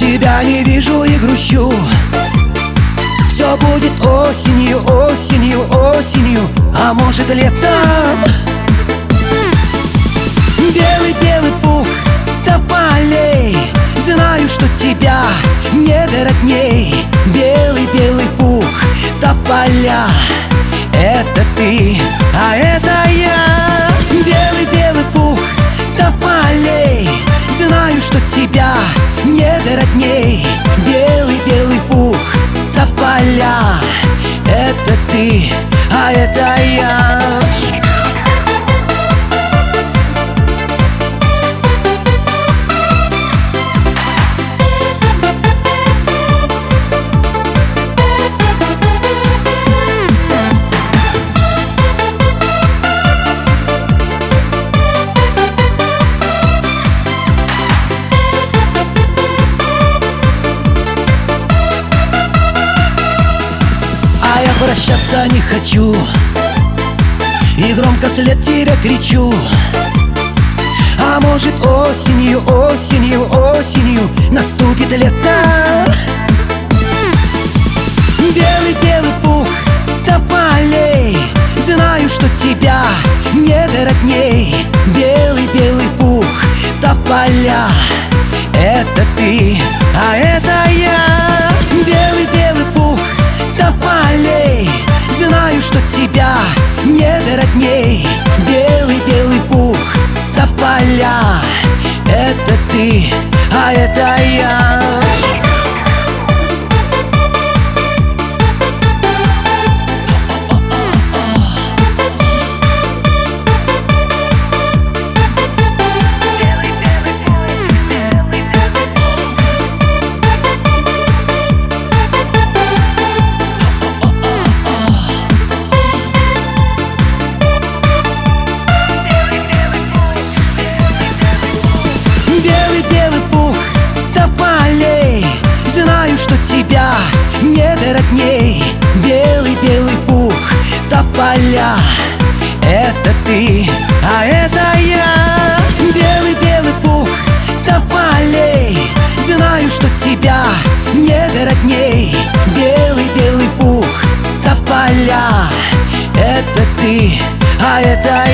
Тебя не вижу и грущу. Все будет осенью, осенью, осенью, а может летом. Белый-белый пух тополей, знаю, что тебя нет родней. Белый-белый пух тополя, это ты, а это я. Белый-белый пух тополей, знаю, что тебя нет родней. Белый-белый пух тополя, это ты, а это я. Прощаться не хочу и громко вслед тебя кричу. А может осенью, осенью, осенью наступит лето. Белый-белый пух тополей, знаю, что тебя нет родней. Белый-белый пух тополя, это ты, а это я. Белый-белый пух тополей, знаю, что тебя нет родней. Белый-белый пух тополя, это ты, а это я. Знаю, что тебя нет родней. Белый-белый пух тополя, это ты, а это я. Белый-белый пух тополей, знаю, что тебя нет родней. Белый-белый пух тополя, это ты, а это я.